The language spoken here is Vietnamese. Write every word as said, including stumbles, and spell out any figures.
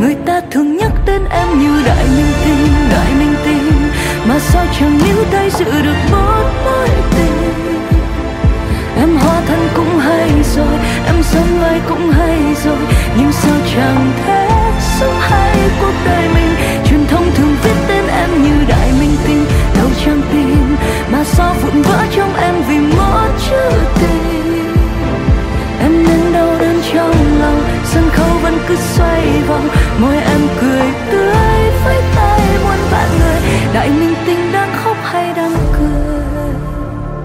Người ta thường nhắc đến em như đại minh tinh, đại minh tinh, mà sao chẳng níu tay giữ được một mối tình. Em hóa thân cũng hay rồi, em sống ai cũng hay rồi, nhưng sao chẳng thể sống hay cuộc đời mình. Truyền thông thường viết tên em như đại minh tinh, đâu trang tin, mà sao vụn vỡ trong em vì một chữ tình. Em nên đau đớn trong lòng, sân khấu vẫn cứ xoay vòng, môi em